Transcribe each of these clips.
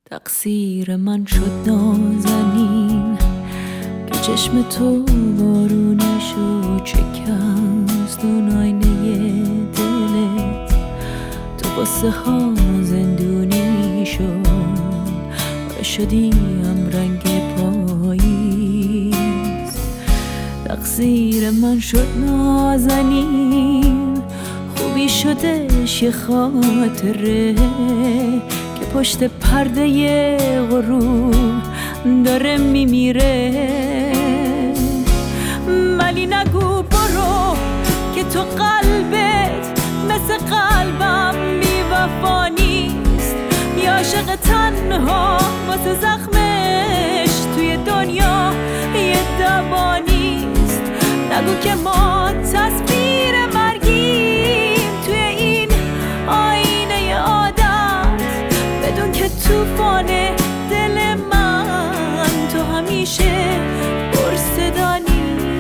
تقصیر من شد نازنین که چشم تو بارونشو چکست اون آینه دلت تو قصه ها زندونی شد و شدیم رنگ پاییز. تقصیر من شد نازنین خوبی شدش یه خاطره که پشت پرده غروب داره میمیره. ولی نگو برو که تو قلبت مثل قلبم بی وفا نیست، یا عاشق تنها واسه زخمش توی دنیا یه دوا نیست. نگو که ما تصویر مرگیم توی این آینه عادت، بدون که توفان دل من تو همیشه پرصدانی.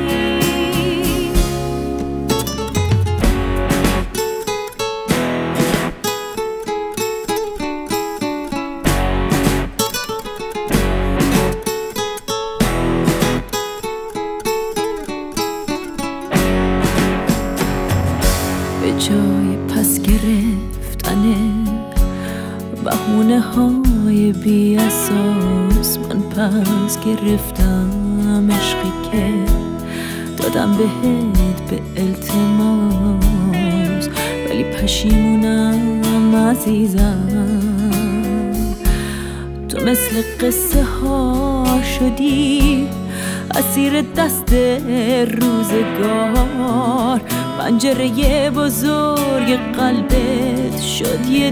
به جای پس گرفتن بهونه های بی اساس من پس گرفتم عشقی که دادم بهت به التماس، ولی پشیمونم عزیزم. تو مثل قصه ها شدی اسیر دست روزگار، پنجره بزرگ قلبت شد یه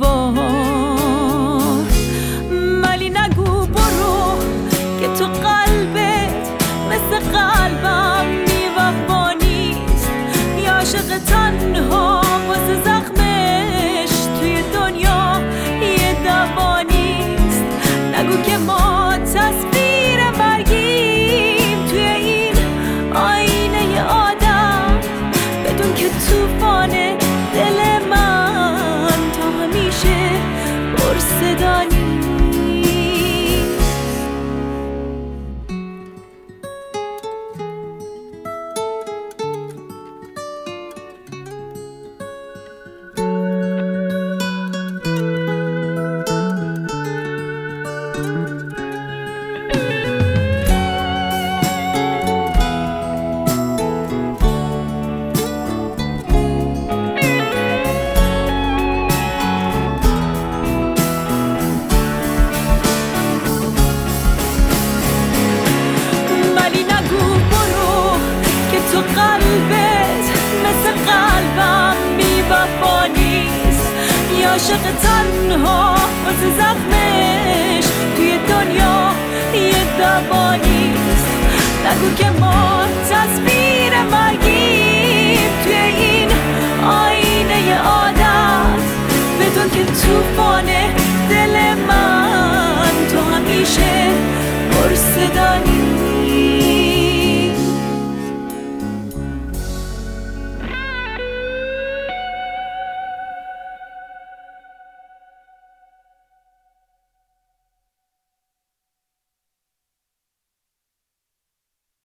دیوار. ولی نگو برو که تو قلبت مثل قلبم بی وفا نیست، یا عاشق تنها واسه زخمش توی دنیا یه دوا نیست. نگو که ما تصویر مرگیم توی این آینه عادت، بدون که توفان دل من تا همیشه پرصدانی. تو قلبت مثل قلبم بی وفا نیست، یا عاشق تنها واسه زخمش توی دنیا یه دوا نیست. نگو که ما تصویر مرگیم توی این آینه عادت، بدون که توفان دل من تو همیشه پرصدانی.